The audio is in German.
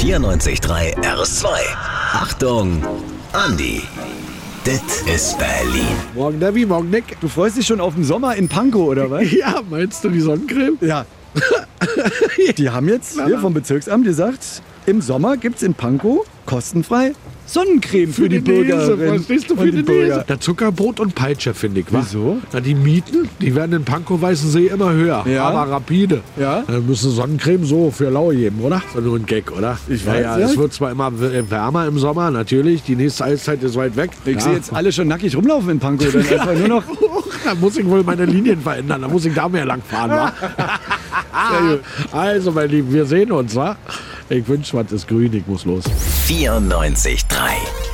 94.3 RS2. Achtung, Andi. Dit ist Berlin. Morgen Debbie, morgen Nick. Du freust dich schon auf den Sommer in Pankow, oder was? Ja, meinst du die Sonnencreme? Ja. Die haben jetzt hier vom Bezirksamt gesagt, im Sommer gibt's in Pankow kostenfrei Sonnencreme für die Bürger. Verstehst du, für die Nase. Der Zuckerbrot und Peitsche, finde ich, wa? Wieso? Na, die Mieten, die werden in Pankow-Weißensee immer höher, Ja. aber rapide. Ja. Dann müssen Sonnencreme so für lau geben, oder? Das ist nur ein Gag, oder? Ich weiß, ja. ja. Es wird zwar immer wärmer im Sommer, natürlich. Die nächste Eiszeit ist weit weg. Ich sehe jetzt alle schon nackig rumlaufen in Pankow. Dann einfach nur noch. Da muss ich wohl meine Linien verändern. Da muss ich da mehr lang fahren, wa? Also, mein Lieben, wir sehen uns, wa? Ich wünsche, was ist grün, ich muss los. 94.3